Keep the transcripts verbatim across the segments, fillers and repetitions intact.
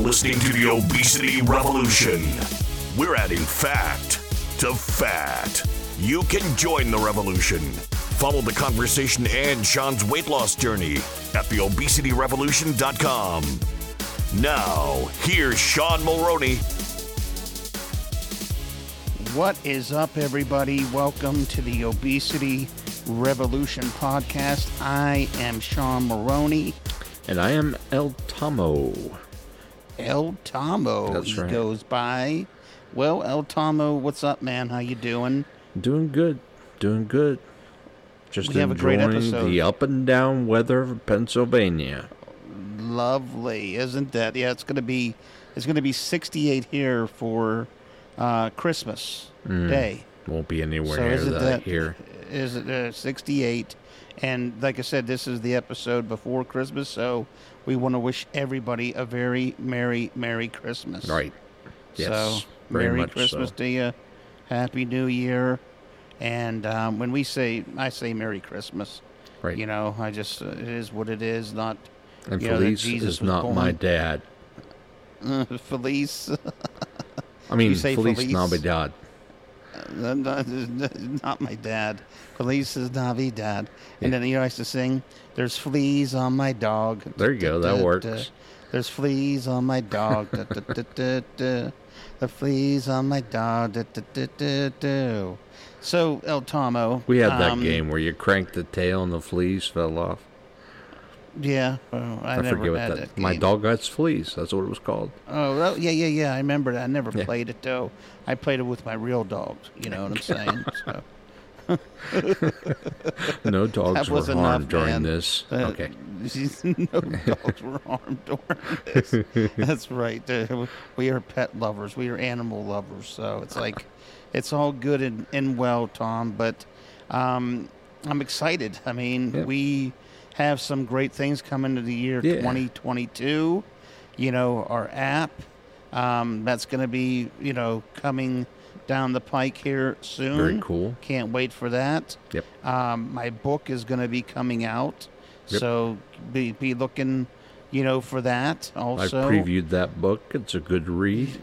listening to the Obesity Revolution. We're adding fact to fact. You can join the revolution. Follow the conversation and Sean's weight loss journey at the obesity revolution dot com. Now, here's Sean Mulroney. What is up, everybody? Welcome to the Obesity Revolution podcast. I am Sean Mulroney. And I am El Tomo. El Tomo, That's he right. goes by. Well, El Tomo, what's up, man? How you doing? Doing good. Doing good. Just We have a great enjoying episode. the up and down weather of Pennsylvania. Lovely, isn't that? Yeah, it's gonna be it's gonna be sixty-eight here for uh, Christmas Mm. Day. Won't be anywhere So near isn't that, that here. Is it uh, sixty-eight? And like I said, this is the episode before Christmas, so we want to wish everybody a very merry, merry Christmas. Right. Yes. So very merry much Christmas so. to you, Happy New Year, and um, when we say, I say Merry Christmas. Right. You know, I just uh, it is what it is. Not and you know, that Felice Jesus is was not born. my dad. uh, Felice. I mean, You say Felice, Felice? Navidad. not, not my dad. Feliz is Navidad. And Yeah. then you know, I used to sing, "There's fleas on my dog." There you go, that Da, da, works. da. There's fleas on my dog. Da, da, da, da, da. The fleas on my dog. Da, da, da, da, da. So, El Tomo. We had that um, game where you cranked the tail and the fleas fell off. Yeah, well, I, I, never forget what had that. that. My game. dog got fleas. That's what it was called. Oh, well, yeah, yeah, yeah. I remember that. I never Yeah. played it though. I played it with my real dogs. You know what I'm saying? So. No dogs That were was harmed enough, during man. this. Uh, okay. No dogs were harmed during this. That's right. Uh, we are pet lovers. We are animal lovers. So it's like, it's all good and, and well, Tom. But um, I'm excited. I mean, Yeah. we have some great things coming to the year Yeah. twenty twenty-two. You know, our app, um, that's going to be, you know, coming down the pike here soon. Very cool. Can't wait for that. Yep. Um, my book is going to be coming out, Yep. so be be looking, you know, for that also. I previewed that book. It's a good read.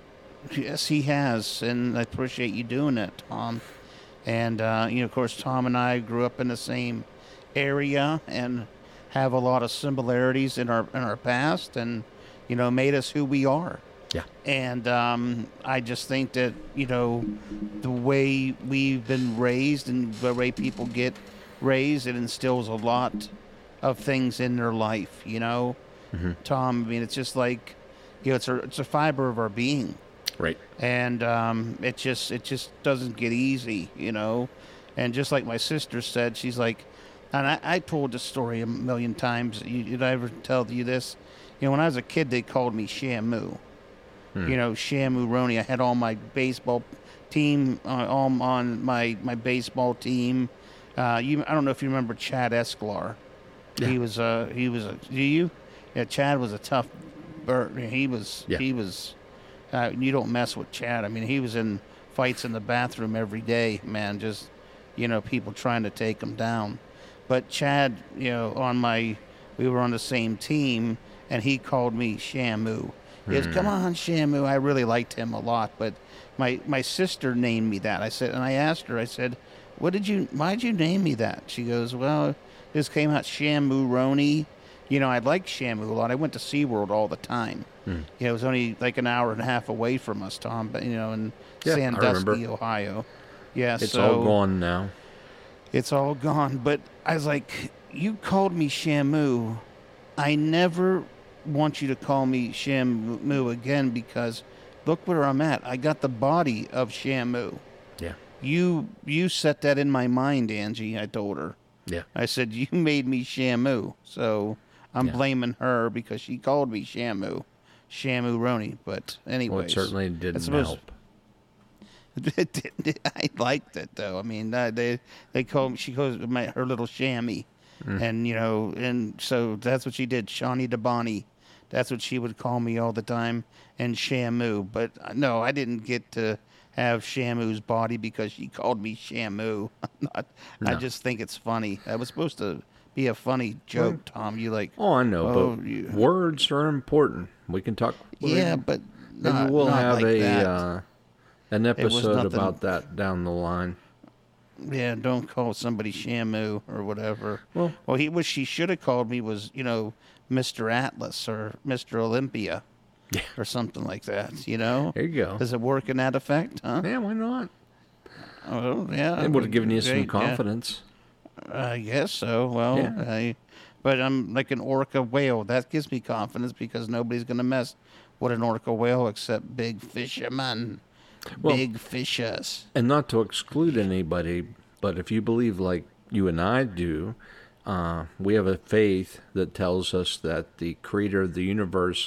Yes, he has, and I appreciate you doing it, Tom. And uh, you know, of course, Tom and I grew up in the same area and have a lot of similarities in our in our past, and you know, made us who we are. Yeah. And um, I just think that, you know, the way we've been raised and the way people get raised, it instills a lot of things in their life, you know. Mm-hmm. Tom, I mean, it's just like, you know, it's a, it's a fiber of our being. Right. And um, it just it just doesn't get easy, you know. And just like my sister said, she's like, and I, I told this story a million times. You, did I ever tell you this? You know, when I was a kid, they called me Shamu. Hmm. You know, Shamu Roney. I had all my baseball team uh, all on my, my baseball team. Uh, you, I don't know if you remember Chad Esclar. Yeah. He was uh he was a do you? Yeah, Chad was a tough bird. He was Yeah. he was. Uh, you don't mess with Chad. I mean, he was in fights in the bathroom every day, man. Just you know, people trying to take him down. But Chad, you know, on my, we were on the same team, and he called me Shamu. He goes, "Come on, Shamu." I really liked him a lot, but my my sister named me that. I said, and I asked her, I said, "What did you? Why did you name me that?" She goes, "Well, this came out Shamu Roney." You know, I liked Shamu a lot. I went to SeaWorld all the time. Hmm. You know, it was only like an hour and a half away from us, Tom. But you know, in Yeah, I Sandusky, remember. Ohio. Yeah, It's so all gone now. it's all gone. But I was like, you called me Shamu. I never want you to call me Shamu again because look where I'm at. I got the body of Shamu. Yeah. You you set that in my mind, Angie, I told her. Yeah. I said, you made me Shamu. So I'm Yeah. blaming her because she called me Shamu. Shamu Roney. But anyways. Well, it certainly didn't supposed- help. I liked it though. I mean, uh, they they call me, she calls my her little chamois, and you know, and so that's what she did. Shawnee DeBonnie, that's what she would call me all the time, and Shamu. But uh, no, I didn't get to have Shamu's body because she called me Shamu. I'm not, I No. just think it's funny. I was supposed to be a funny joke, Tom. You like, Oh, I know, oh, but you, words are important. We can talk. yeah, but Maybe not, we'll not have like a that. uh, an was episode nothing- about that down the line. Yeah, don't call somebody Shamu or whatever. Well- well, he what she should have called me was, you know, Mister Atlas or Mister Olympia, Yeah. or something like that. You know, There you go. does it work in that effect? Huh? Yeah, why not? Oh, yeah. It would have given you some Great, yeah. confidence. I guess so. Well, Yeah. I, but I'm like an orca whale. That gives me confidence because nobody's gonna mess with an orca whale except big fishermen, Well- big fishes. And not to exclude anybody, but if you believe like you and I do, uh, we have a faith that tells us that the creator of the universe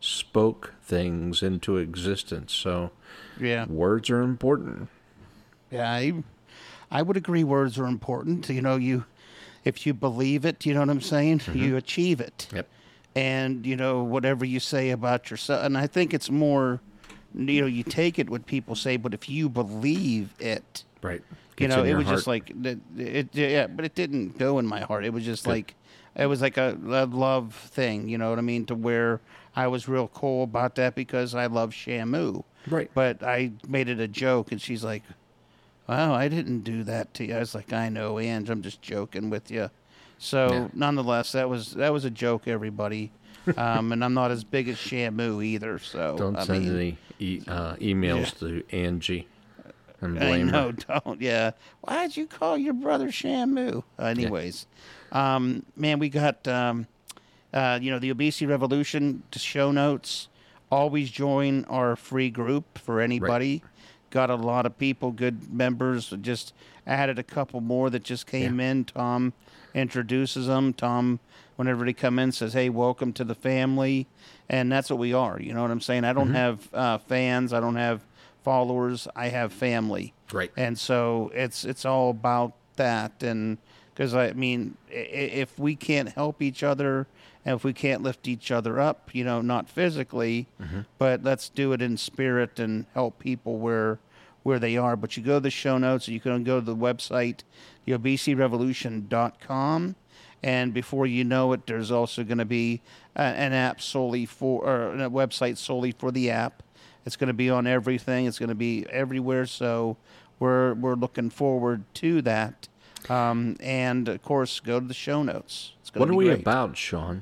spoke things into existence. So Yeah. words are important. Yeah, I, I would agree. Words are important. You know, you, if you believe it, you know what I'm saying. You achieve it. Yep. And you know whatever you say about yourself. And I think it's more, you know, you take it what people say, but if you believe it, Right. you Gets know, in it your was just heart. like it, it. Yeah, but it didn't go in my heart. It was just Good. like, it was like a, a love thing. You know what I mean? To where I was real cool about that because I love Shamu. Right. But I made it a joke, and she's like, "Wow, I didn't do that to you." I was like, "I know, Ange. I'm just joking with you." So, Yeah. nonetheless, that was that was a joke, everybody. Um, and I'm not as big as Shamu either. So Don't I send mean, any e- uh, emails to Angie and I blame know, her. don't. Yeah. Why'd you call your brother Shamu? Anyways, um, man, we got, um, uh, you know, the Obesity Revolution show notes. Always join our free group for anybody. Got a lot of people, good members. Just added a couple more that just came in. Tom introduces them. Tom, whenever they come in, says, "Hey, welcome to the family," and that's what we are. You know what I'm saying? I don't have uh, fans. I don't have followers. I have family. Right. And so it's it's all about that. And because I mean, i- if we can't help each other and if we can't lift each other up, you know, not physically, but let's do it in spirit and help people where where they are. But you go to the show notes, you can go to the website, the obesity revolution dot com. And before you know it, there's also going to be a, an app solely for, or a website solely for the app. It's going to be on everything. It's going to be everywhere. So we're we're looking forward to that. Um, and of course, go to the show notes. It's going What to are be we great. about, Sean?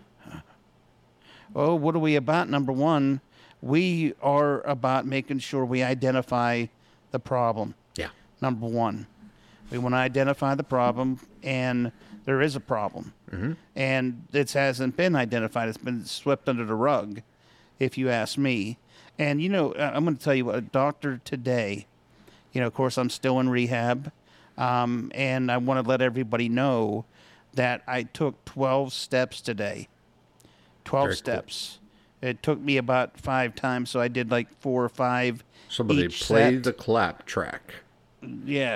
Oh, what are we about? Number one, we are about making sure we identify the problem. Yeah. Number one, we want to identify the problem, and there is a problem, Mm-hmm. and it hasn't been identified. It's been swept under the rug, if you ask me. And you know, I- I'm going to tell you what, a doctor today. You know, of course, I'm still in rehab, um, and I want to let everybody know that I took twelve steps today. twelve Very cool. steps. It took me about five times, so I did like four or five. Somebody each play set. the clap track. Yeah.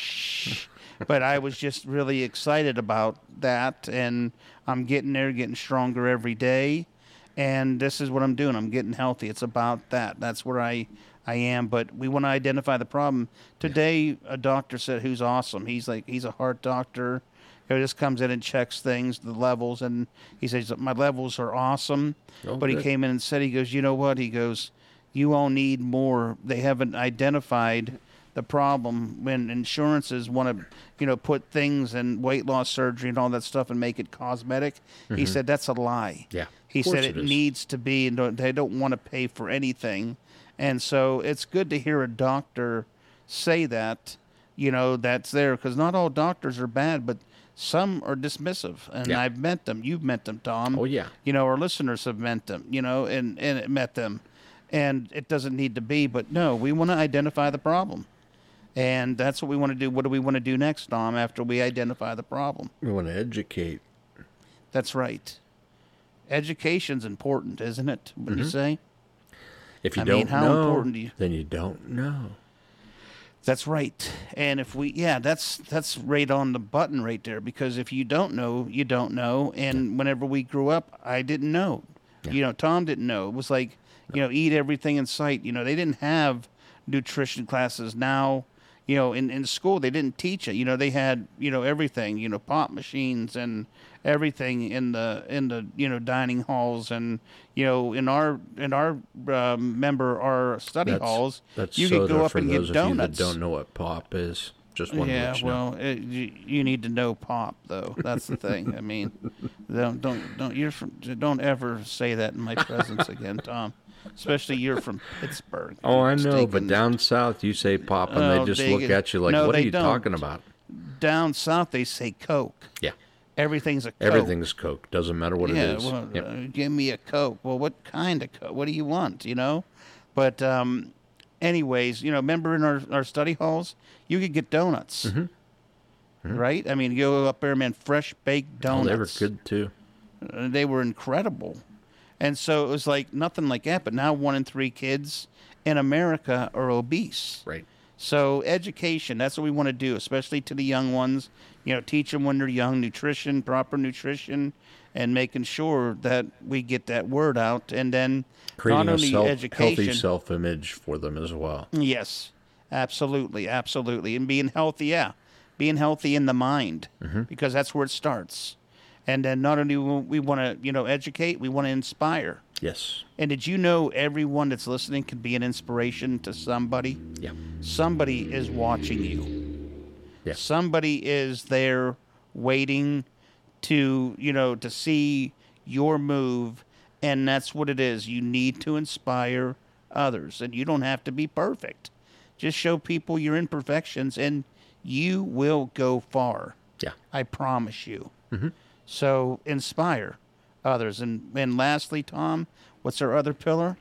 But I was just really excited about that, and I'm getting there, getting stronger every day. And this is what I'm doing. I'm getting healthy. It's about that. That's where I, I am. But we want to identify the problem. Today, a doctor said, who's awesome. He's like, he's a heart doctor. He just comes in and checks things, the levels, and he says, my levels are awesome. Oh, but he good. came in and said, he goes, you know what? He goes, you all need more. They haven't identified the problem when insurances want to, you know, put things in weight loss surgery and all that stuff and make it cosmetic. He said, that's a lie. Yeah, He of course said it it is. needs to be, and don't- they don't want to pay for anything. And so it's good to hear a doctor say that, you know, that's there, because not all doctors are bad, but some are dismissive. And Yeah. I've met them. You've met them, Tom. Oh, yeah. You know, our listeners have met them, you know, and, and met them. And it doesn't need to be, but no, we want to identify the problem. And that's what we want to do. What do we want to do next, Tom, after we identify the problem? We want to educate. That's right. Education's important, isn't it? What do you say? If you I don't mean, how know, important do you- then you don't know. That's right. And if we, yeah, that's that's right on the button right there. Because if you don't know, you don't know. And whenever we grew up, I didn't know. You know, Tom didn't know. It was like, you know, eat everything in sight. You know, they didn't have nutrition classes. Now, You know, in, in school, they didn't teach it. You know, they had, you know, everything, you know, pop machines and everything in the, in the, you know, dining halls. And, you know, in our, in our, uh, member, our study That's, halls, that's you soda could go up for and those get of you donuts. that don't know what pop is. Just one Yeah, you know. well, it, you, you need to know pop, though. That's the thing. I mean, don't, don't, don't, you're from, don't ever say that in my presence again, Tom. Especially you're from Pittsburgh. Oh, I know, Stinking- but down south you say pop, and Oh, they just they look get- at you like, no, "What are they you don't. talking about?" down south they say Coke. Yeah, Everything's a Coke. everything's Coke. Doesn't matter what yeah, it is. well, Yep. uh, give me a Coke. Well, what kind of Coke? What do you want? You know, but um, anyways, you know, remember in our, our study halls, you could get donuts, Mm-hmm. right? I mean, you go up there, man, fresh baked Oh, donuts. they were good too. Uh, they were incredible. And so it was like nothing like that. But now one in three kids in America are obese. Right. So education, that's what we want to do, especially to the young ones. You know, teach them when they're young, nutrition, proper nutrition, and making sure that we get that word out. And then Creating not a only self, education. healthy self-image for them as well. Yes, absolutely, absolutely. And being healthy, yeah. Being healthy in the mind, Mm-hmm. because that's where it starts. And then not only will we want to, you know, educate, we want to inspire. Yes. And did you know everyone that's listening can be an inspiration to somebody? Yeah. Somebody is watching you. Yeah. Somebody is there waiting to, you know, to see your move. And that's what it is. You need to inspire others. And you don't have to be perfect. Just show people your imperfections and you will go far. Yeah. I promise you. Mm-hmm. So inspire others. And, and lastly, Tom, what's our other pillar?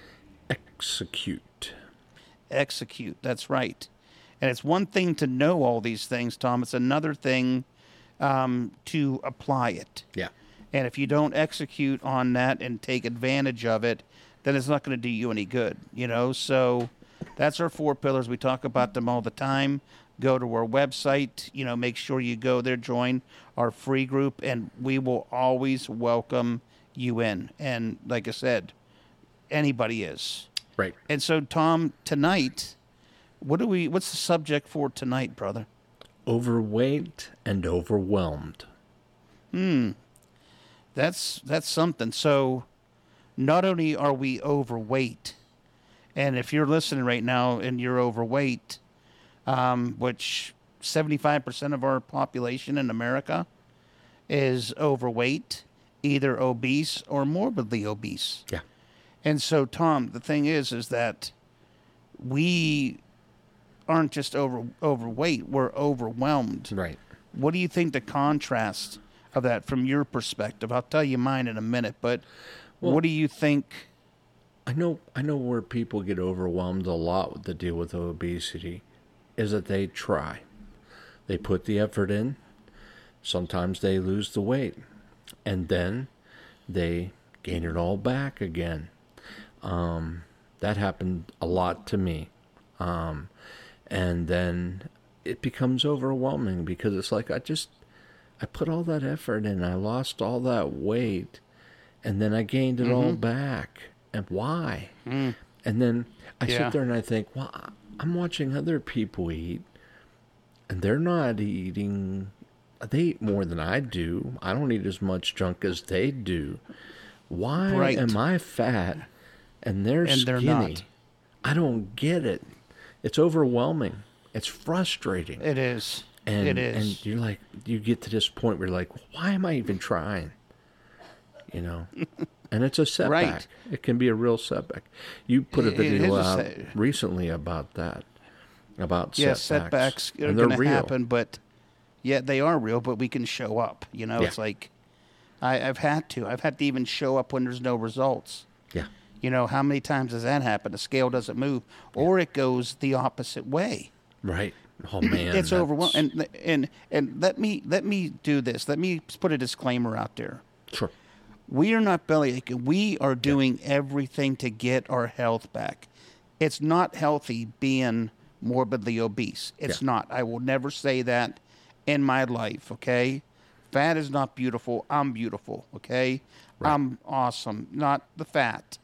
Execute. Execute. That's right. And it's one thing to know all these things, Tom. It's another thing um, to apply it. Yeah. And if you don't execute on that and take advantage of it, then it's not going to do you any good, you know? So that's our four pillars. We talk about them all the time. Go to our website, you know, make sure you go there, join our free group, and we will always welcome you in. And like I said, anybody is. Right. And so, Tom, tonight, what do we? What's the subject for tonight, brother? Overweight and overwhelmed. That's that's something. So, not only are we overweight, and if you're listening right now and you're overweight, um, which seventy-five percent of our population in America is overweight, either obese or morbidly obese. Yeah. And so, Tom, the thing is, is that we aren't just over overweight; we're overwhelmed. Right. What do you think the contrast of that from your perspective? I'll tell you mine in a minute, but Well- what do you think? I know I know where people get overwhelmed a lot with the deal with obesity is that they try. They put the effort in. Sometimes they lose the weight. And then they gain it all back again. Um, that happened a lot to me. Um, and then it becomes overwhelming because it's like I just I put all that effort in, I lost all that weight, and then I gained it Mm-hmm. all back. And why? Mm. And then I Yeah. sit there and I think, well, I'm watching other people eat, and they're not eating. They eat more than I do. I don't eat as much junk as they do. Why Right. am I fat and they're And they're skinny? not. I don't get it. It's overwhelming. It's frustrating. It is. And, it is. and you're like, you get to this point where you're like, why am I even trying? You know? And it's a setback. Right. It can be a real setback. You put a It- it video is a out set- recently about that, about yeah, setbacks. setbacks are and they're going to real. happen, but yeah, they are real. But we can show up. You know, Yeah. it's like I, I've had to. I've had to even show up when there's no results. Yeah. You know, how many times does that happen? The scale doesn't move, or it goes the opposite way. Right. Oh man. it's that's- overwhelming. And and and let me let me do this. Let me put a disclaimer out there. Sure. We are not belly aching. We are doing everything to get our health back. It's not healthy being morbidly obese. It's Yeah. not. I will never say that in my life, okay? Fat is not beautiful. I'm beautiful, okay? Right. I'm awesome, not the fat.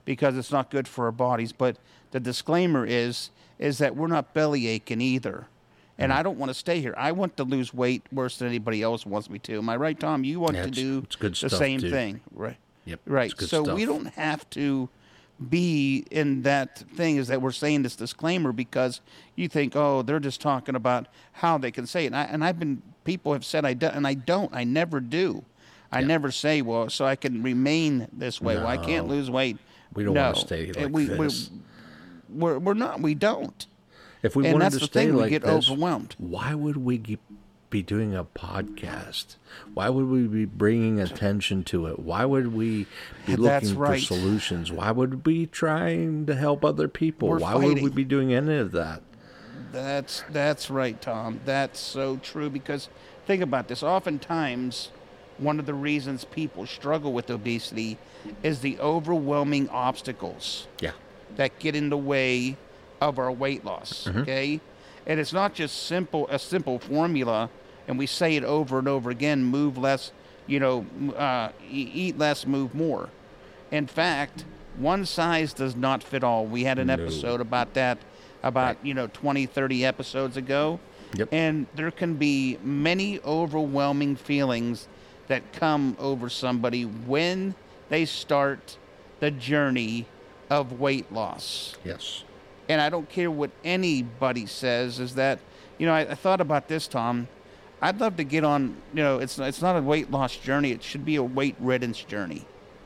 because it's not good for our bodies. But the disclaimer is is that we're not belly aching either. And I don't want to stay here. I want to lose weight worse than anybody else wants me to. Am I right, Tom? You want Yeah, to it's- do it's good the stuff, same too. thing, right? Yep, Right. it's good So stuff. we don't have to be in that thing is that we're saying this disclaimer because you think, oh, they're just talking about how they can say it. And, I, and I've been, people have said I do, and I don't. I never do. I Yeah. never say, well, so I can remain this way. Well, I can't No. lose weight. We don't no. want to stay like And we, this. We're, we're, we're not. We don't. If we and wanted that's to the stay thing, we like get this, overwhelmed. why would we ge- be doing a podcast? Why would we be bringing attention to it? Why would we be That's looking right. for solutions? Why would we be trying to help other people? We're Why would we fighting. be doing any of that? That's that's right, Tom. That's so true because think about this. Oftentimes, one of the reasons people struggle with obesity is the overwhelming obstacles Yeah. that get in the way of our weight loss. Okay, and it's not just simple a simple formula, and we say it over and over again: move less, you know, m- uh, e- eat less, move more. In fact, one size does not fit all. We had an No. episode about that about, you know, twenty, thirty episodes ago. Yep. And there can be many overwhelming feelings that come over somebody when they start the journey of weight loss. Yes. And I don't care what anybody says, is that, you know, I, I thought about this, Tom. I'd love to get on, you know, it's, it's not a weight loss journey. It should be a weight riddance journey.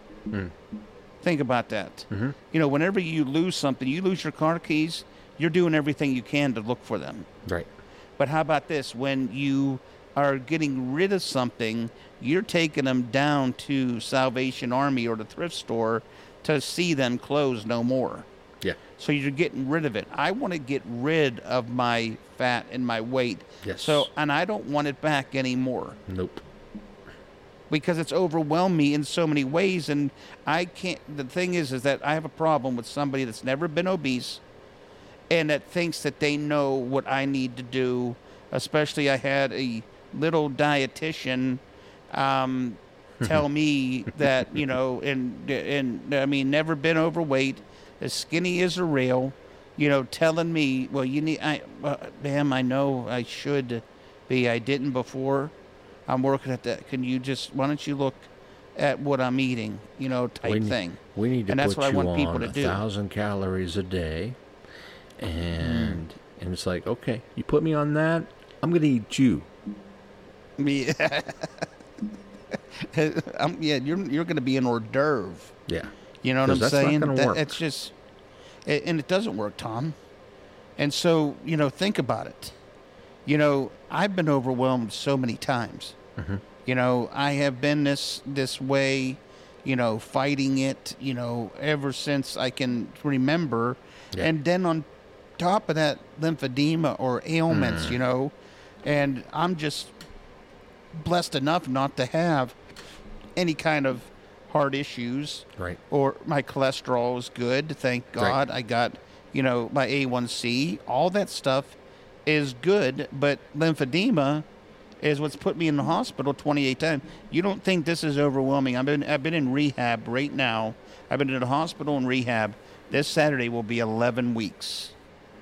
Think about that. Mm-hmm. You know, whenever you lose something, you lose your car keys, you're doing everything you can to look for them. Right. But how about this? When you are getting rid of something, you're taking them down to Salvation Army or the thrift store to see them close no more. Yeah. So you're getting rid of it. I want to get rid of my fat and my weight. Yes. So, and I don't want it back anymore Nope. because it's overwhelmed me in so many ways. And I can't, the thing is, is that I have a problem with somebody that's never been obese and that thinks that they know what I need to do. Especially I had a little dietitian um, tell me that, you know, and, and I mean, never been overweight, as skinny as a rail, you know, telling me, well, you need, I, uh, ma'am, I know I should be. I didn't before. I'm working at that. Can you just, why don't you look at what I'm eating, you know, type we, ne- thing. We need to And that's put what I you want people on to a do. thousand calories a day, and and it's like, okay, you put me on that, I'm gonna eat you. Yeah. I'm, yeah, you're you're going to be an hors d'oeuvre. Yeah. You know what 'Cause I'm that's not saying? gonna That- work. It's just, a- and it doesn't work, Tom. And so, you know, think about it. You know, I've been overwhelmed so many times. Mm-hmm. You know, I have been this this way, you know, fighting it, you know, ever since I can remember. Yeah. And then on top of that, lymphedema or ailments, Mm. you know, and I'm just blessed enough not to have any kind of heart issues. Right. Or my cholesterol is good, thank God. I got, you know, my A one C, all that stuff is good, but lymphedema is what's put me in the hospital twenty-eight times. You don't think this is overwhelming? I've been I've been in rehab right now. I've been in the hospital in rehab. This Saturday will be eleven weeks.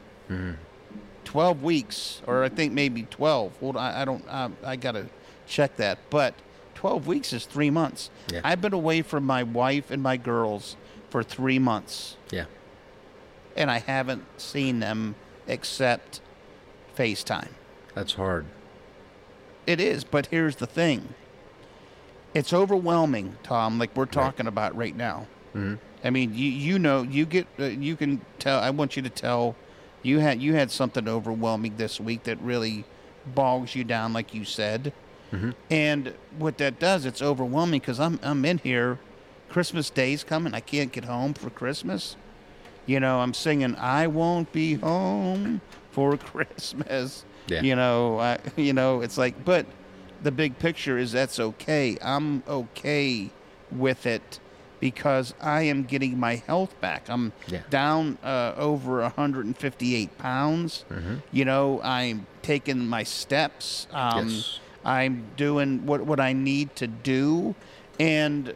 twelve weeks, or I think maybe twelve. Hold on, I, I don't, I, I got to check that. But twelve weeks is three months. Yeah. I've been away from my wife and my girls for three months, Yeah. and I haven't seen them except FaceTime. That's hard. It is, but here's the thing. It's overwhelming, Tom, like we're talking about right now. Mm-hmm. I mean, you you know, you get uh, you can tell. I want you to tell. You had you had something overwhelming this week that really bogs you down, like you said. Mm-hmm. And what that does, it's overwhelming because I'm I'm in here. Christmas Day's coming. I can't get home for Christmas. You know, I'm singing "I Won't Be Home for Christmas." Yeah. You know, I, you know, it's like, but the big picture is that's okay. I'm okay with it because I am getting my health back. I'm Yeah. down uh, over one hundred fifty-eight pounds. Mm-hmm. You know, I'm taking my steps. Um, Yes. I'm doing what, what I need to do. And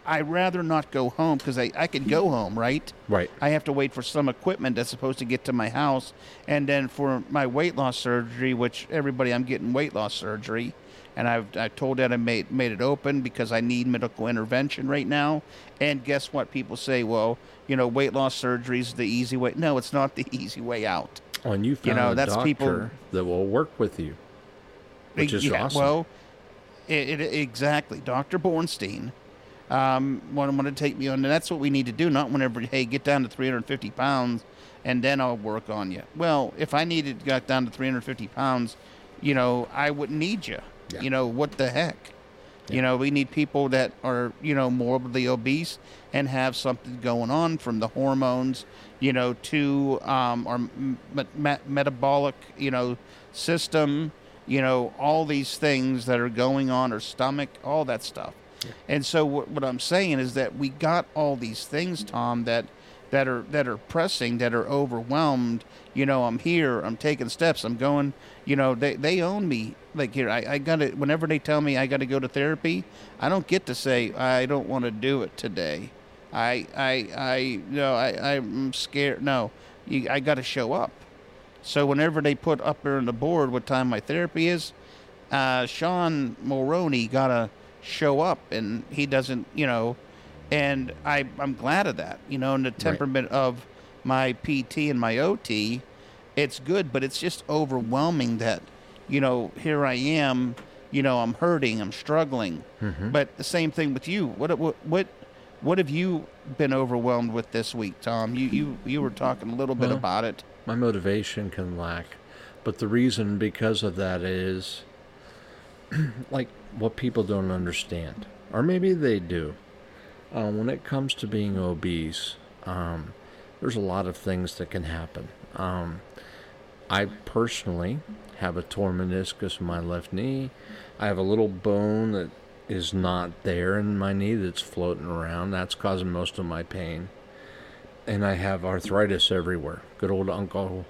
I'd rather not go home because I, I could go home, right? Right. I have to wait for some equipment that's supposed to get to my house. And then for my weight loss surgery, which everybody, I'm getting weight loss surgery. And I've I told that I made, made it open because I need medical intervention right now. And guess what? People say, well, you know, weight loss surgery is the easy way. No, it's not the easy way out. Oh, and you found You know, a that's doctor people- that will work with you, which is yeah, awesome. Well, it, it, exactly. Doctor Bornstein um, wanted, wanted to take me on. And that's what we need to do, not whenever, hey, get down to three hundred fifty pounds and then I'll work on you. Well, if I needed to get down to three hundred fifty pounds, you know, I wouldn't need you. Yeah. You know, what the heck? Yeah. You know, we need people that are, you know, morbidly obese and have something going on from the hormones, you know, to um, our m- me- metabolic, you know, system, you know, all these things that are going on, our stomach, all that stuff. Yeah. And so what, what I'm saying is that we got all these things, Tom, that that are that are pressing, that are overwhelmed. You know, I'm here, I'm taking steps, I'm going, you know, they, they own me. Like here, I, I gotta, whenever they tell me I gotta go to therapy, I don't get to say, I don't want to do it today. I, I, I, no, I, I'm scared. No, you, I gotta show up. So whenever they put up there on the board what time my therapy is, uh, Sean Mulroney gotta show up, and he doesn't, you know, and I, I'm glad of that, you know, and the temperament right. of my P T and my O T, it's good, but it's just overwhelming that, you know, here I am, you know, I'm hurting, I'm struggling. Mm-hmm. But the same thing with you. What, what, what, what have you been overwhelmed with this week, Tom? You, you, you were talking a little bit well, about it. My motivation can lack, but the reason because of that is like what people don't understand, or maybe they do. Uh, when it comes to being obese, um, there's a lot of things that can happen. Um, I personally have a torn meniscus in my left knee. I have a little bone that is not there in my knee that's floating around. That's causing most of my pain. And I have arthritis everywhere. Good old Uncle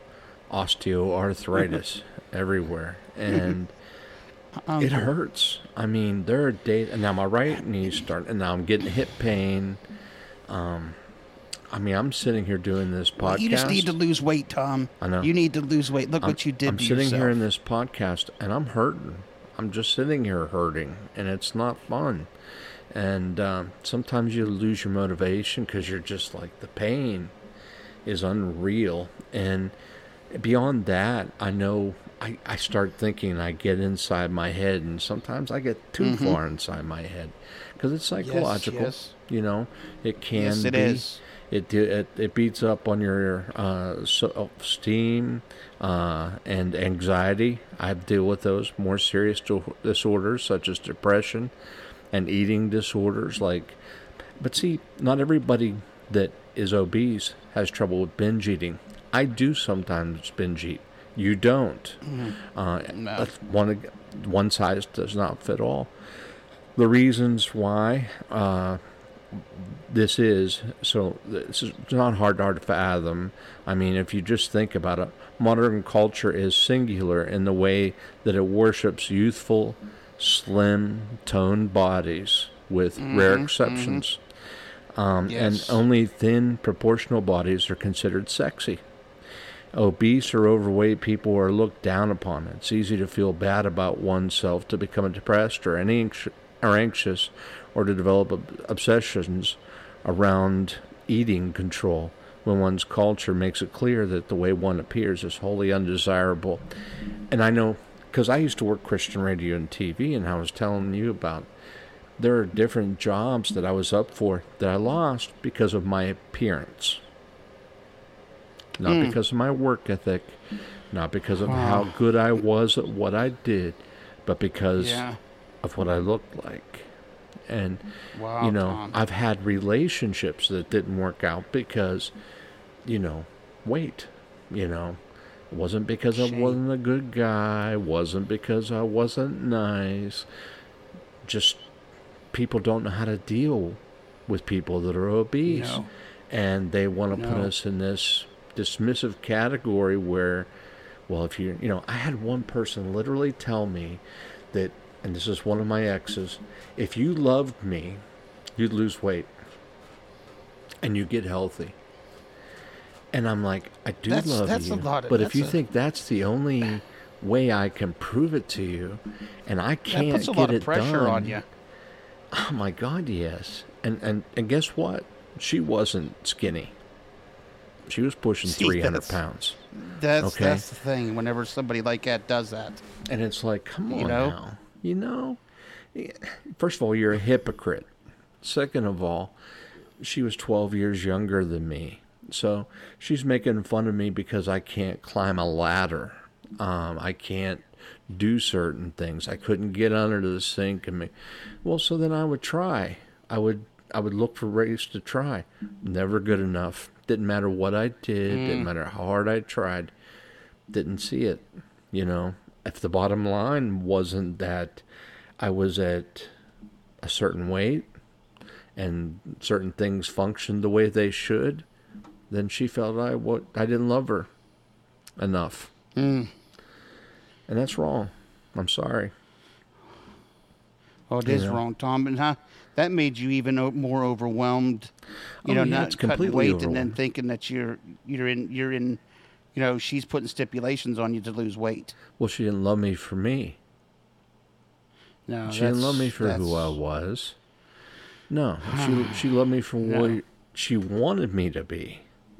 osteoarthritis everywhere. And Um, it hurts. I mean, there are days, and now my right knee's starting, and now I'm getting hip pain. Um, I mean, I'm sitting here doing this podcast. Well, you just need to lose weight, Tom. I know. You need to lose weight. Look I'm, what you did I'm to sitting yourself. here in this podcast, and I'm hurting. I'm just sitting here hurting, and it's not fun. And um, sometimes you lose your motivation because you're just like, the pain is unreal. And beyond that, I know I, I start thinking, I get inside my head, and sometimes I get too Mm-hmm. far inside my head because it's psychological. Yes, yes. You know, it can Yes, it be. is. It, it it beats up on your uh, self-esteem uh, and anxiety. I deal with those more serious disorders such as depression and eating disorders. Like, but see, not everybody that is obese has trouble with binge eating. I do sometimes binge eat. You don't. Mm-hmm. Uh, No. that's one one size does not fit all. The reasons why. Uh, This is, so this is not hard, hard to fathom. I mean, if you just think about it, modern culture is singular in the way that it worships youthful, slim, toned bodies, with Mm-hmm, rare exceptions. Um, Yes. And only thin, proportional bodies are considered sexy. Obese or overweight people are looked down upon. It's easy to feel bad about oneself, to become depressed or any anxi- or anxious, or to develop ob- obsessions around eating control, when one's culture makes it clear that the way one appears is wholly undesirable. And I know, because I used to work Christian radio and T V, and I was telling you about, there are different jobs that I was up for that I lost because of my appearance. Not Mm. because of my work ethic, not because of Wow. how good I was at what I did, but because Yeah. of what I looked like. And, Wow, you know, Tom. I've had relationships that didn't work out because, you know, weight, you know. It wasn't because I Shame. wasn't a good guy, wasn't because I wasn't nice. Just people don't know how to deal with people that are obese. No. And they want to put No. us in this dismissive category where, well, if you, you know, I had one person literally tell me that, and this is one of my exes, if you loved me you lose weight and you get healthy. And I'm like, I do That's- love that's you. a lot of- but if that's you a- think that's the only way I can prove it to you, and I That can't puts a get lot it of pressure done, on you. oh my God, yes. And and and guess what? She wasn't skinny. She was pushing See, three hundred that's- pounds. That's Okay. that's the thing. Whenever somebody like that does that, And it's like, come on You know? now. You know? First of all, you're a hypocrite. Second of all, she was twelve years younger than me. So she's making fun of me because I can't climb a ladder. Um, I can't do certain things. I couldn't get under the sink and make, well, so then I would try. I would I would look for ways to try. Never good enough. Didn't matter what I did. Didn't matter how hard I tried. Didn't see it. You know, if the bottom line wasn't that I was at a certain weight and certain things functioned the way they should, then she felt I what I didn't love her enough. Mm. And that's wrong. I'm sorry. Oh, it You is know. wrong, Tom. And how that made you even o- more overwhelmed. You Oh, know, yeah, not it's cutting completely weight and then overwhelmed. thinking that you're you're in you're in. You know, she's putting stipulations on you to lose weight. Well, she didn't love me for me. No, She didn't love me that's- for who I that's- was. No, she she loved me for No. what she wanted me to be.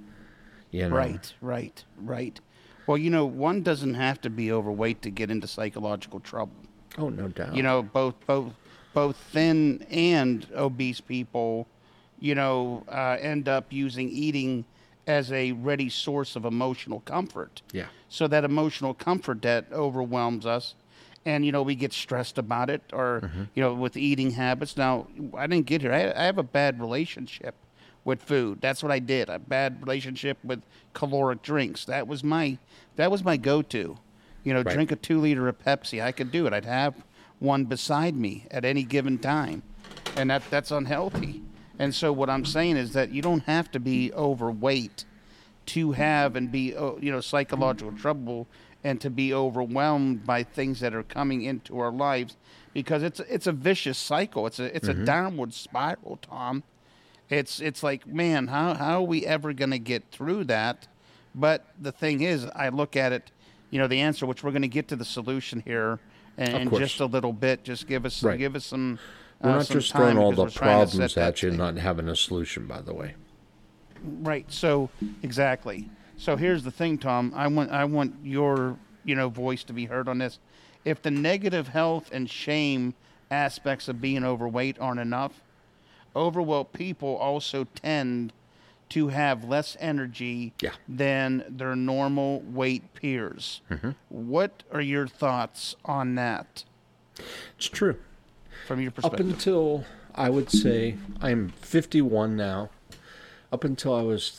You know, Right, right, right. Well, you know, one doesn't have to be overweight to get into psychological trouble. Oh, no doubt. You know, both both both thin and obese people, you know, uh, end up using eating as a ready source of emotional comfort. Yeah. So that emotional comfort that overwhelms us, and you know we get stressed about it, or Mm-hmm. you know with eating habits. Now I didn't get here. I, I have a bad relationship with food. That's what I did. A bad relationship with caloric drinks. That was my that was my go-to. You know, Right. drink a two liter of Pepsi. I could do it. I'd have one beside me at any given time, and that that's unhealthy. And so what I'm saying is that you don't have to be overweight to have and be uh, you know psychological trouble and to be overwhelmed by things that are coming into our lives, because it's it's a vicious cycle. It's a it's a downward spiral, Tom. It's it's like, man, how how are we ever going to get through that? But the thing is, I look at it, you know, the answer, which we're going to get to the solution here in, in course. just a little bit. Just give us Right. give us some. We're uh, not some just time throwing all because the we're trying to problems set that at you, thing. not having a solution, by the way. Right. So exactly. So here's the thing, Tom. I want I want your you know voice to be heard on this. If the negative health and shame aspects of being overweight aren't enough, overweight people also tend to have less energy Yeah. than their normal weight peers. Mm-hmm. What are your thoughts on that It's true. from your Up perspective? until, I would say, I'm fifty-one now. Up until I was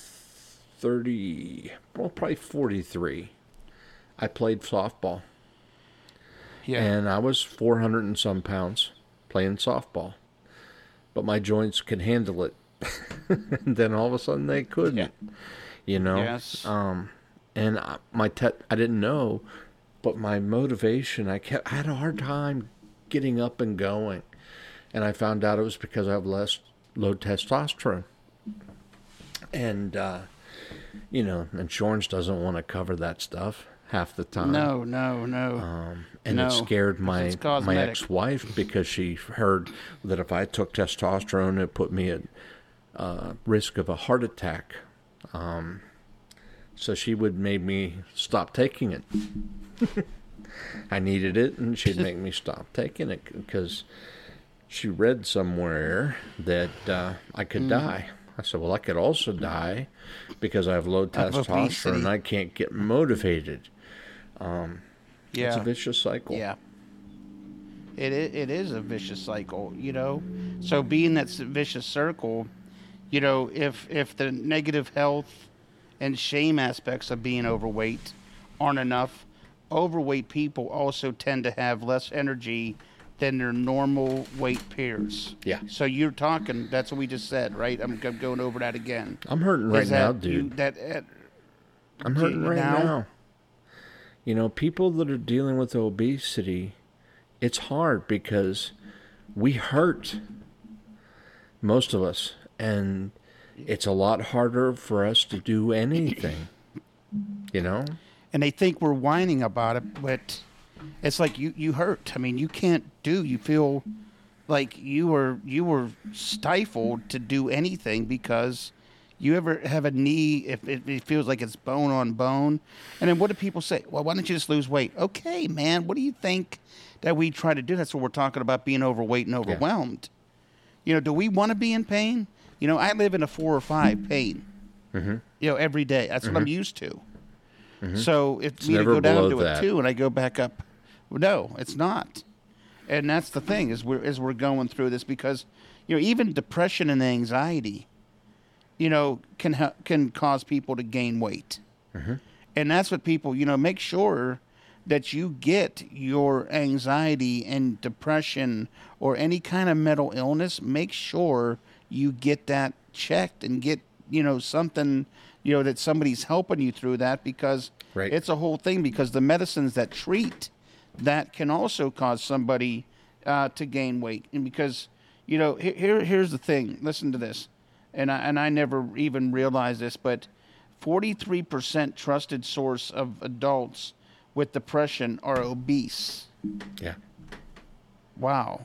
thirty, well, probably forty-three, I played softball. yeah. And I was four hundred and some pounds playing softball. But my joints could handle it. And then all of a sudden they couldn't. Yeah. You know? Yes. Um, and I, my te- I didn't know, but my motivation, I kept I had a hard time getting up and going. And I found out it was because I have less low testosterone. And uh, you know, insurance doesn't want to cover that stuff half the time. no, no, no. Um, and No, it scared my it's my cosmetic. ex-wife because she heard that if I took testosterone, it put me at uh, risk of a heart attack. Um, so she would make me stop taking it. I needed it, and she'd make me stop taking it because she read somewhere that uh, I Mm. could die. I said, well, I could also die because I have low testosterone obesity. and I can't get motivated. yeah. It's a vicious cycle. Yeah. It, it it is a vicious cycle, you know. So being that s- vicious circle, you know, if if the negative health and shame aspects of being overweight aren't enough, overweight people also tend to have less energy than their normal weight peers. Yeah. So you're talking. That's what we just said, right? I'm, g- going over that again. I'm hurting right Is now, that you- dude. that uh, I'm hurting you- right now? now. You know, people that are dealing with obesity, it's hard because we hurt. Most of us. And it's a lot harder for us to do anything, you know? And they think we're whining about it, but it's like you, you hurt. I mean, you can't do, you feel like you were, you were stifled to do anything because you ever have a knee, if it, it feels like it's bone on bone. And then what do people say? Well, why don't you just lose weight? Okay, man, what do you think that we try to do? That's what we're talking about, being overweight and overwhelmed. Yeah. You know, do we want to be in pain? You know, I live in a four or five pain, mm-hmm. you know, every day. That's mm-hmm. what I'm used to. Mm-hmm. So if it's me to go down to that. it too, and I go back up, well, no, it's not. And that's the thing is we're as we're going through this because, you know, even depression and anxiety, you know, can ha- can cause people to gain weight, mm-hmm. and that's what people, you know, make sure that you get your anxiety and depression or any kind of mental illness. Make sure you get that checked and get, you know, something, you know, that somebody's helping you through that because right. it's a whole thing because the medicines that treat that can also cause somebody uh, to gain weight. And because, you know, here here's the thing. Listen to this. And I, and I never even realized this, but forty-three percent trusted source of adults with depression are obese. Yeah. Wow.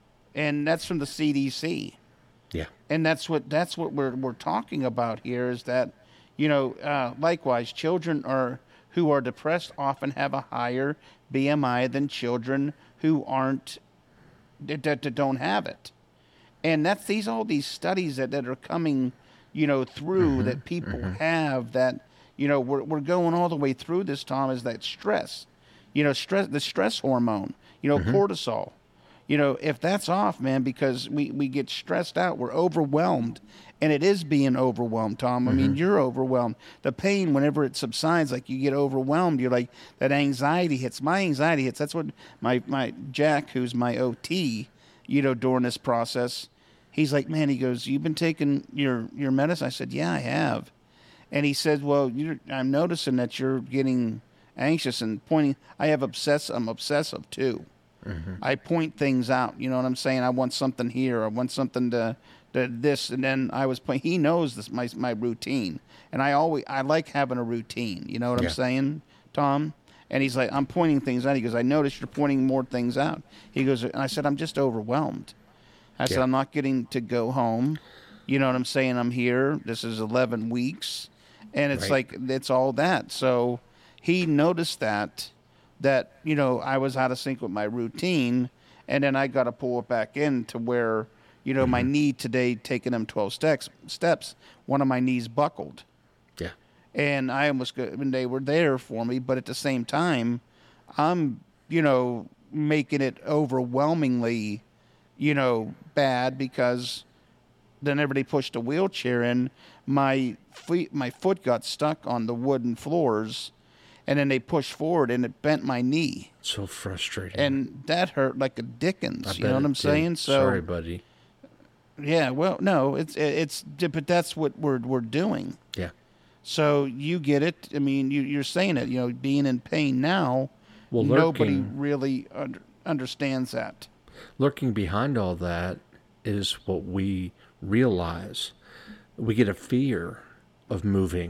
And that's from the C D C. Yeah. And that's what that's what we're we're talking about here is that, you know, uh, likewise, children are who are depressed often have a higher B M I than children who aren't that, that don't have it. And that's these all these studies that, that are coming, you know, through mm-hmm. that people mm-hmm. have that, you know, we're we're going all the way through this, Tom, is that stress. You know, stress the stress hormone, you know, mm-hmm. cortisol. You know, if that's off, man, because we, we get stressed out, we're overwhelmed. And it is being overwhelmed, Tom. I mm-hmm. mean, you're overwhelmed. The pain, whenever it subsides, like you get overwhelmed, you're like, that anxiety hits. My anxiety hits. That's what my, my Jack, who's my O T, you know, during this process, he's like, man, he goes, you've been taking your, your medicine? I said, yeah, I have. And he said, well, you're, I'm noticing that you're getting anxious and pointing. I have obsess. I'm obsessive, too. Mm-hmm. I point things out. You know what I'm saying? I want something here. I want something to, to this. And then I was playing. He knows this my my routine. And I always I like having a routine. You know what yeah. I'm saying, Tom? And he's like, I'm pointing things out. He goes, I noticed you're pointing more things out. He goes, and I said, I'm just overwhelmed. I yeah. said, I'm not getting to go home. You know what I'm saying? I'm here. This is eleven weeks. And it's right. like, it's all that. So he noticed that. that, you know, I was out of sync with my routine, and then I got to pull it back in to where, you know, mm-hmm. my knee today, taking them twelve steps, steps, one of my knees buckled. Yeah. And I almost, got, and they were there for me, but at the same time, I'm, you know, making it overwhelmingly, you know, bad because then everybody pushed a wheelchair in. My feet, my foot got stuck on the wooden floors. And then they pushed forward, and it bent my knee. So frustrating. And that hurt like a Dickens. I you know what I'm did. saying? So sorry, buddy. Yeah. Well, no, it's it's, but that's what we're we're doing. Yeah. So you get it. I mean, you you're saying it. You know, being in pain now. Well, nobody lurking, really under, understands that. Lurking behind all that is what we realize. We get a fear of moving.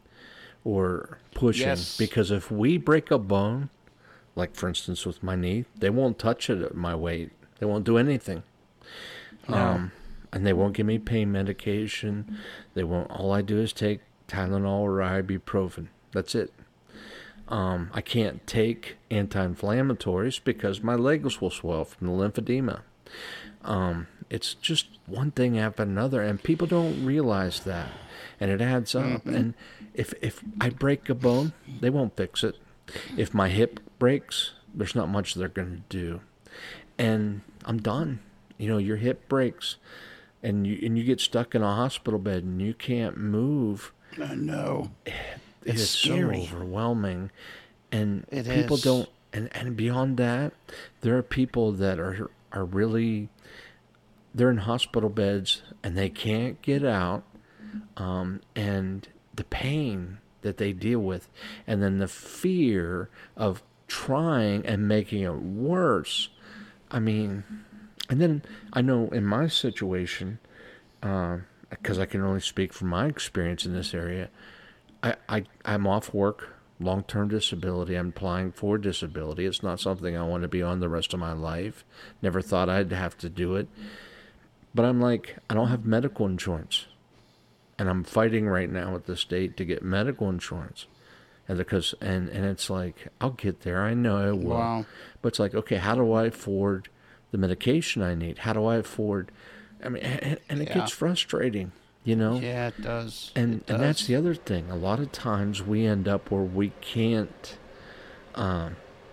Or pushing, yes. because if we break a bone, like for instance with my knee, they won't touch it at my weight. They won't do anything. No. Um, and they won't give me pain medication. They won't. All I do is take Tylenol or ibuprofen. That's it. Um, I can't take anti-inflammatories because my legs will swell from the lymphedema. Um, it's just one thing after another, and people don't realize that, and it adds up. Mm-hmm. And if if I break a bone, they won't fix it. If my hip breaks, there's not much they're going to do, and I'm done. You know, your hip breaks, and you and you get stuck in a hospital bed, and you can't move. I know. It it's is scary. so overwhelming, and it people is. don't. And, and beyond that, there are people that are are really, they're in hospital beds and they can't get out, um, and the pain that they deal with, and then the fear of trying and making it worse. I mean, and then I know in my situation, because I can only speak from my experience in this area. I, I I'm off work, long-term disability. I'm applying for disability. It's not something I want to be on the rest of my life. Never thought I'd have to do it. But I'm like, I don't have medical insurance. And I'm fighting right now with the state to get medical insurance. And because and, and it's like, I'll get there. I know I will. Wow. But it's like, okay, how do I afford the medication I need? How do I afford I mean and, and it Yeah. gets frustrating, you know? Yeah, it does. And It and that's does. the other thing. A lot of times we end up where we can't um,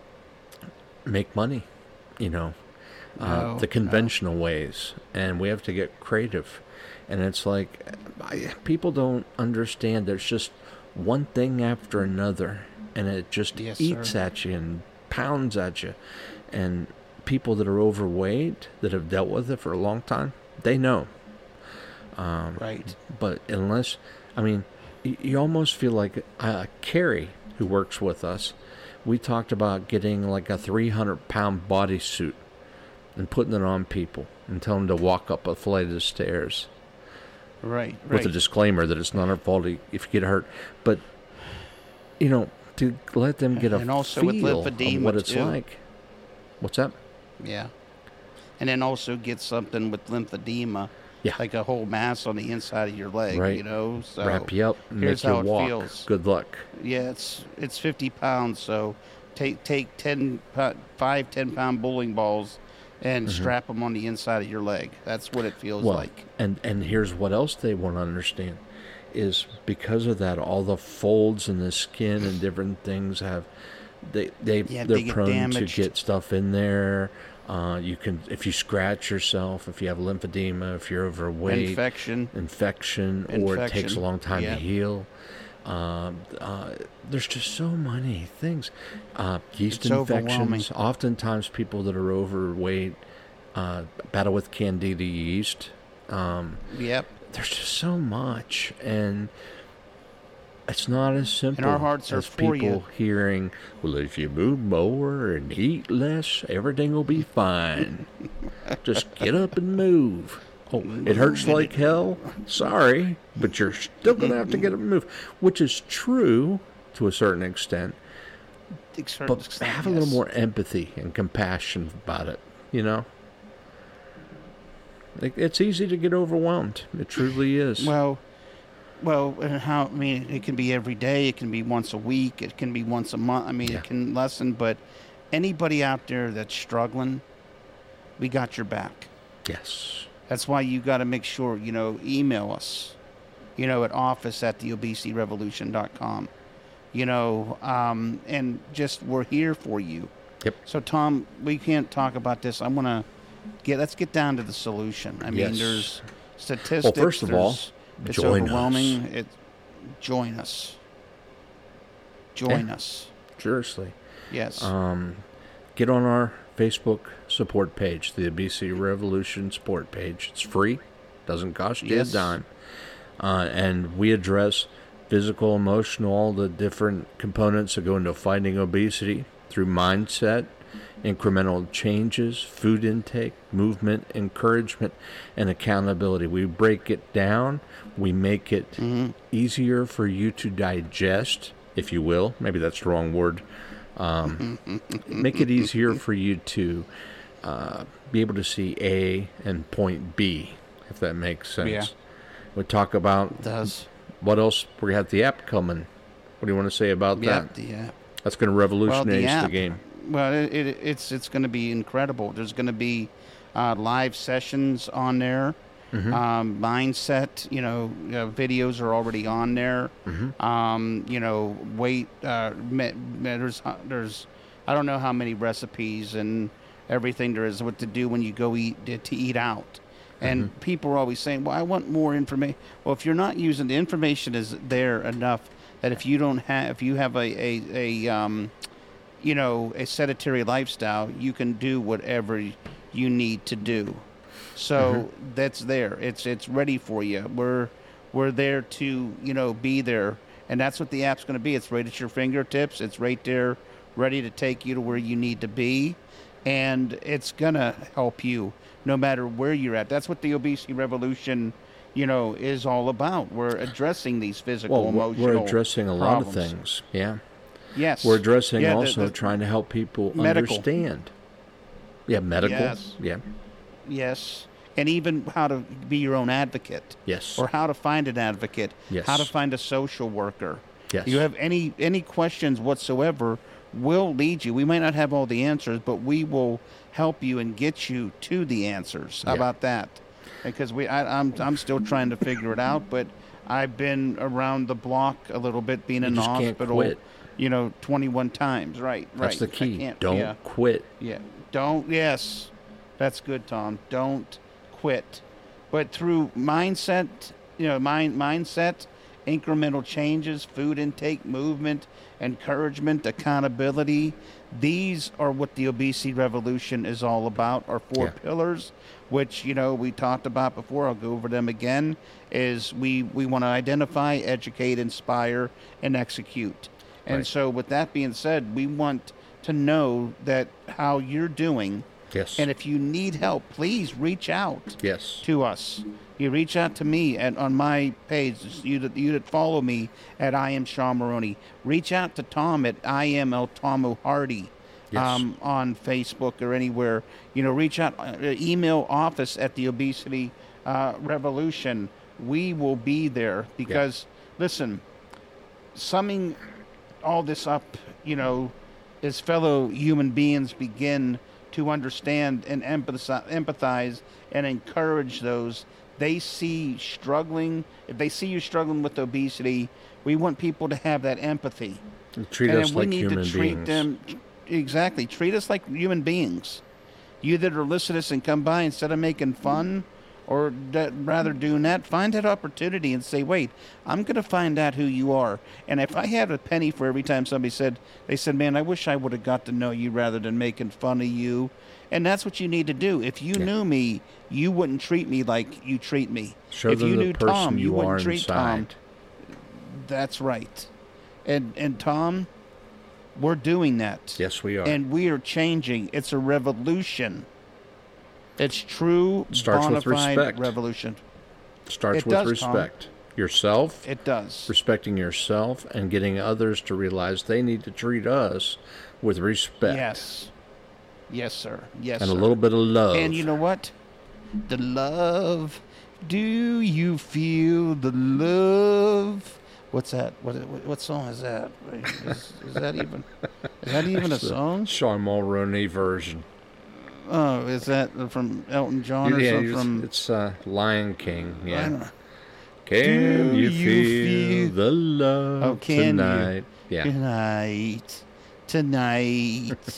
make money, you know, uh, No, the conventional ways, and we have to get creative. And it's like I, people don't understand. There's just one thing after another, and it just Yes, eats sir. at you and pounds at you. And people that are overweight that have dealt with it for a long time, they know. Right. But unless, I mean, you, you almost feel like uh, Carrie, who works with us, we talked about getting like a three hundred pound bodysuit and putting it on people and telling them to walk up a flight of stairs Right. with Right. a disclaimer that it's not our fault if you get hurt. But, you know, to let them get a And also feel with of lymphedema, what it's too. like. What's that? Yeah. And then also get something with lymphedema, Yeah. like a whole mass on the inside of your leg, Right. you know. So Wrap you up and here's make you how it walk. feels. Good luck. Yeah, it's it's fifty pounds. So take take ten, po- five ten pound bowling balls and strap them on the inside of your leg. That's what it feels Mm-hmm. Well, like. and and here's what else they want to understand is because of that, all the folds in the skin and different things have they they Yeah, they're they get prone damaged. to get stuff in there. Uh, you can if you scratch yourself, if you have lymphedema, if you're overweight, Infection. infection, or it takes a Infection, long time yeah. to heal. Um, uh, there's just so many things. Uh, yeast It's overwhelming. infections. Oftentimes, people that are overweight uh, battle with candida yeast. Um, Yep. there's just so much, and it's not as simple our hearts are as for people you. hearing, well, if you move more and eat less, everything will be fine. Just get up and move. Oh, it hurts like hell? Sorry, but you're still going to have to get up and move, which is true to a certain extent, Exert- but have a little yes. more empathy and compassion about it, you know? It- It's easy to get overwhelmed. It truly is. Well, well, and how? I mean, it can be every day. It can be once a week. It can be once a month. I mean, Yeah. it can lessen. But anybody out there that's struggling, we got your back. Yes. That's why you got to make sure, you know, email us, you know, at office at the obesity revolution dot com, you know, um, and just we're here for you. Yep. So, Tom, we can't talk about this. I want to get, let's get down to the solution. I mean, Yes. there's statistics. first of all, there's- it's join overwhelming. It, join us. Join us. Seriously. Yes. Um, get on our Facebook support page, the Obesity Revolution support page. It's free, doesn't cost you Yes. a dime. Uh, and we address physical, emotional, all the different components that go into fighting obesity through mindset, incremental changes, food intake, movement, encouragement, and accountability. We break it down. We make it Mm-hmm. easier for you to digest, if you will. Maybe that's the wrong word. Um, make it easier for you to uh, be able to see A and point B, if that makes sense. Yeah. We talk about it does. what else. We have the app coming. What do you want to say about Yeah. that? The, uh, That's going to revolutionize the, app. game. Well, it, it, it's it's going to be incredible. There's going to be uh, live sessions on there. Mm-hmm. Um, mindset, you know, uh, videos are already on there. Mm-hmm. Um, you know, weight. Uh, me, me- there's uh, there's I don't know how many recipes and everything there is what to do when you go eat to eat out. And Mm-hmm. people are always saying, "Well, I want more information." Well, if you're not using the information, is there enough that if you don't have, if you have a a, a um, you know, a sedentary lifestyle, you can do whatever you need to do. So that's there. It's it's ready for you. We're we're there to, you know, be there, and that's what the app's going to be. It's right at your fingertips. It's right there, ready to take you to where you need to be. and it's gonna help you no matter where you're at. That's what the obesity revolution, you know, is all about. We're addressing these physical, well, emotional we're addressing a lot problems. of things. Yeah. Yes. We're addressing Yeah, the- also the- trying to help people medical. understand. Yeah, medical. Yes. Yeah. Yes. And even how to be your own advocate. Yes. Or how to find an advocate. Yes. How to find a social worker. Yes. You have any any questions whatsoever, we'll lead you. We might not have all the answers, but we will help you and get you to the answers. How Yeah. about that? Because we, I, I'm I'm still trying to figure it out, but I've been around the block a little bit, being You in the just can't hospital, quit. you know, twenty-one times. Right, right. That's the I key. can't- Don't yeah. quit. Yeah. Don't, yes. That's good, Tom. Don't quit. But through mindset, you know, mind, mindset, incremental changes, food intake, movement, encouragement, accountability, these are what the obesity revolution is all about, our four Yeah. pillars, which, you know, we talked about before. I'll go over them again, is we, we want to identify, educate, inspire, and execute. And Right. so with that being said, we want to know that how you're doing. Yes. And if you need help, please reach out yes. to us. You reach out to me at on my page. You that you that follow me at I am Sean Maroney. Reach out to Tom at I am El Tomo Hardy Yes. um, on Facebook or anywhere. You know, reach out. Uh, email office at the Obesity uh, Revolution. We will be there because listen, summing all this up, you know, as fellow human beings begin to understand and empathize, empathize and encourage those they see struggling. If they see you struggling with obesity, we want people to have that empathy. Treat and us we like need human to treat beings. them exactly. Treat us like human beings. You that are listening to us and come by, instead of making fun or that, rather doing that, find that opportunity and say, wait, I'm going to find out who you are. And if I had a penny for every time somebody said, they said, man, I wish I would have got to know you rather than making fun of you. And that's what you need to do. If you Yeah. knew me, you wouldn't treat me like you treat me. Show if them you the knew person Tom, you, you wouldn't are treat Tom. inside. That's right. And and Tom, we're doing that. Yes, we are. And we are changing. It's a revolution. It's true, Starts bona with fide respect. revolution. Starts It with does, Tom. respect. Yourself, It does. respecting yourself, and getting others to realize they need to treat us with respect. Yes. Yes, sir. Yes, And sir. a little bit of love. And you know what? The love. Do you feel the love? What's that? What what, what song is that? Is, is that even? Is that even a That's the song? Sean Mulroney version. Oh, is that from Elton John or yeah, something? it's, From it's uh, Lion King. I Yeah. don't know. Can Do you, you feel, feel- the love Oh, can you? tonight? Yeah. Tonight, tonight,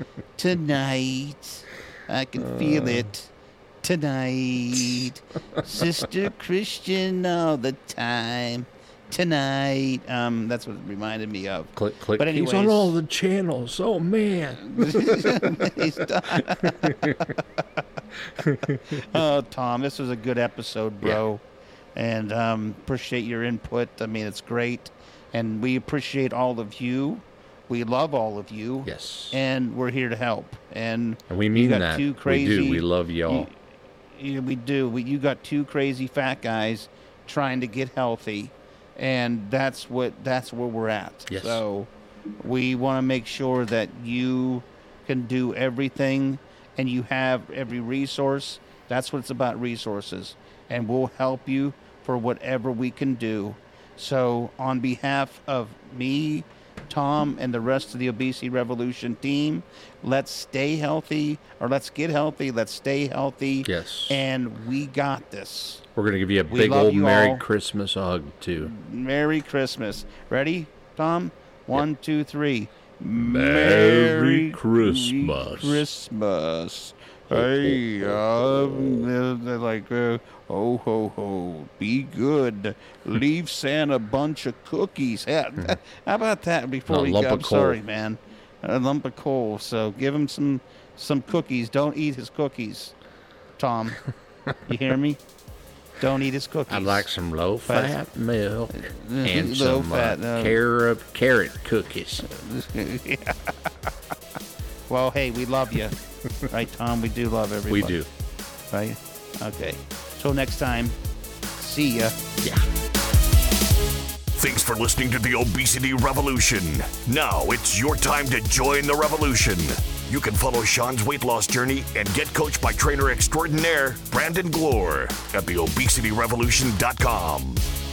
tonight, I can Uh. feel it. Tonight, Sister Christian all the time. Tonight, um, that's what it reminded me of. Click, click. But He's on anyways- all the channels. Oh man. Oh, Tom, this was a good episode, bro. And um, appreciate your input. I mean, it's great. And we appreciate all of you. We love all of you. Yes. And we're here to help. And And we you mean got that. two crazy, we do. We love y'all. You, you- we do. We, you got two crazy fat guys trying to get healthy. And that's what that's where we're at. Yes. So we want to make sure that you can do everything and you have every resource. That's what it's about, resources. And we'll help you for whatever we can do. So on behalf of me, Tom, and the rest of the Obesity Revolution team, let's stay healthy, or let's get healthy, let's stay healthy. Yes. And we got this. We're going to give you a We big love old you Merry all. Christmas hug, too. Merry Christmas. Ready, Tom? One, two, three. Merry Christmas. Christmas. Hey, um, they're like, uh, ho, ho, ho, be good. Leave Santa a bunch of cookies. Yeah, how about that before A we lump go? of I'm coal. sorry, man. A lump of coal. So give him some, some cookies. Don't eat his cookies, Tom. You hear me? Don't eat his cookies. I'd like some low-fat milk and Low some fat, uh, no. carrot, carrot cookies. Well, hey, we love you. Right, Tom? We do love everybody. We do. Right? Okay. Till next time, see ya. Yeah. Thanks for listening to the Obesity Revolution. Now it's your time to join the revolution. You can follow Sean's weight loss journey and get coached by trainer extraordinaire Brandon Glore at the obesity revolution dot com.